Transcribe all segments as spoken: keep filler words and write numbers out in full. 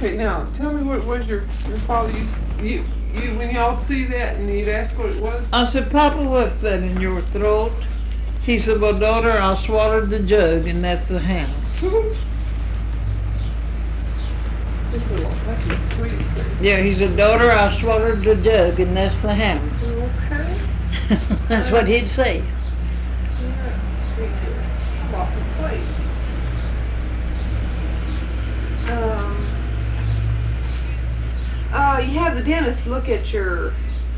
Okay, now tell me what was your your father used you you when y'all see that and you'd ask what it was. I said, Papa, what's that in your throat? He said, well, daughter, I swallowed the jug, and that's the ham. Just a little, that's the sweetest thing. Yeah, he said, daughter, I swallowed the jug, and that's the ham. Okay. That's what he'd say. Yeah, sweet. Lost my place. Um. Uh, you have the dentist look at your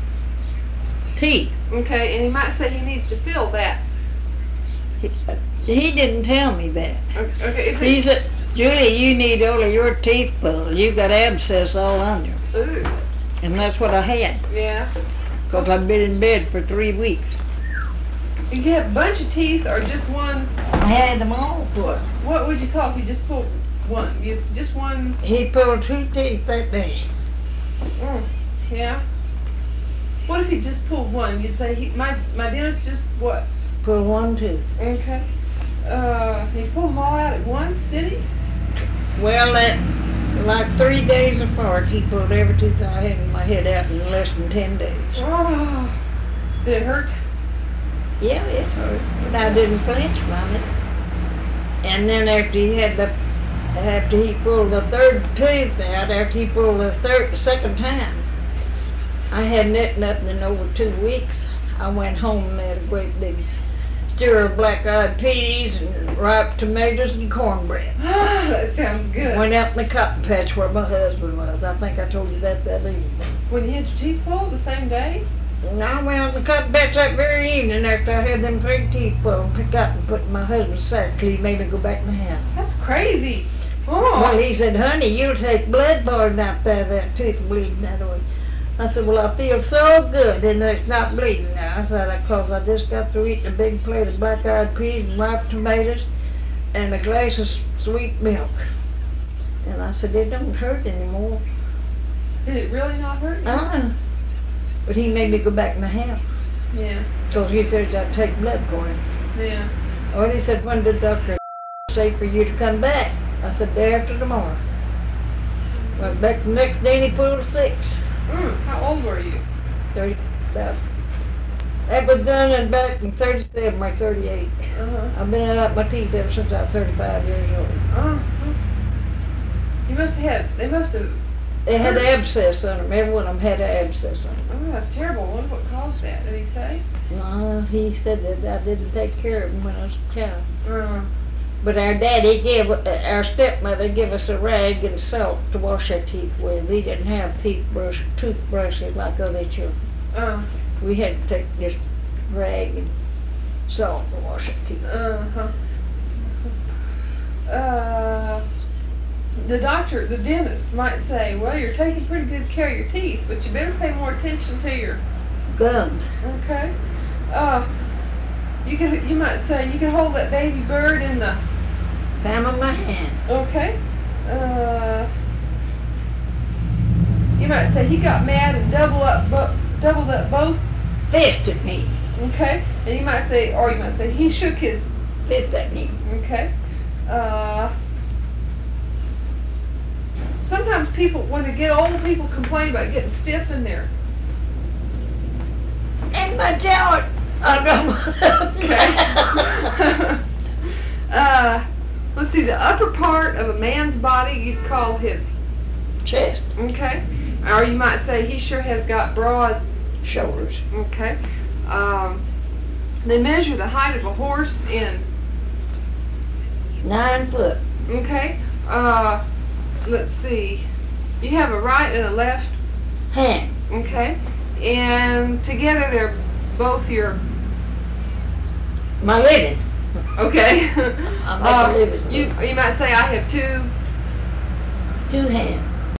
Teeth. okay, and he might say he needs to fill that. He, he didn't tell me that. Okay, okay if He said, Julie, you need all of your teeth pulled. You got abscess all under. Ooh. And that's what I had. Yeah. Because I'd been in bed for three weeks. You have a bunch of teeth or just one? I had them all pulled. What would you call if you just pulled one? You just one? He pulled two teeth that day. Mm, yeah. What if he just pulled one? You'd say he my my dentist just what? Pulled one tooth. Okay. Uh, he pulled them all out at once, did he? Well, that like three days apart, he pulled every tooth I had in my head out in less than ten days. Oh. Did it hurt? Yeah, it hurt, but I didn't flinch from it. And then after he had the, after he pulled the third tooth out, after he pulled the third, second time, I hadn't eaten nothing in over two weeks. I went home and had a great big stir of black-eyed peas and ripe tomatoes and cornbread. Ah, that sounds good. Went out in the cotton patch where my husband was. I think I told you that that evening. When you had your teeth pulled the same day? And I went out in the cotton patch that very evening after I had them three teeth pulled and picked out and put in my husband's sack till he made me go back in the house. That's crazy. Oh. Well, he said, honey, you'll take blood pouring out there, that tooth bleeding that way. I said, well, I feel so good and it's not bleeding now. I said, because I just got through eating a big plate of black-eyed peas and ripe tomatoes and a glass of sweet milk. And I said, it don't hurt anymore. Did it really not hurt you? Uh-uh. But he made me go back in the house. Yeah. Because he said I'd take blood for him. Yeah. Well, he said, when did Doctor say for you to come back? I said, day after tomorrow. Went back the next day and he pulled six. Mm, how old were you? thirty, about, that was done in back in thirty-seven or thirty-eight. Uh-huh. I've been out my teeth ever since I was thirty-five years old. Uh-huh. You must have had, they must have. They had abscess on them. Every one of them had an abscess on them. Oh, that's terrible. I wonder what caused that. Did he say? No, he said that I didn't take care of them when I was a child. Uh, But our daddy gave, our stepmother gave us a rag and salt to wash our teeth with. We didn't have teeth brush, toothbrushes like other children. uh, We had to take this rag and salt to wash our teeth. uh-huh. Uh, the doctor, the dentist might say, well, you're taking pretty good care of your teeth, but you better pay more attention to your Gums. okay. Uh, you could, you might say, you can hold that baby bird in the, Palm of my hand. okay. Uh, you might say he got mad and double up, bu- doubled up both, Fist at me. okay. And you might say, or you might say he shook his, Fist at me. okay. Uh, sometimes people, when they get old, people complain about getting stiff in there. And my jaw. I don't Okay. uh, let's see, the upper part of a man's body you'd call his Chest. okay, or you might say he sure has got broad Shoulders. okay. Um, they measure the height of a horse in Nine foot. okay. Uh, let's see, you have a right and a left Hand. okay, and together they're both your My living. okay. I make uh, a living. you you might say I have two Two hands.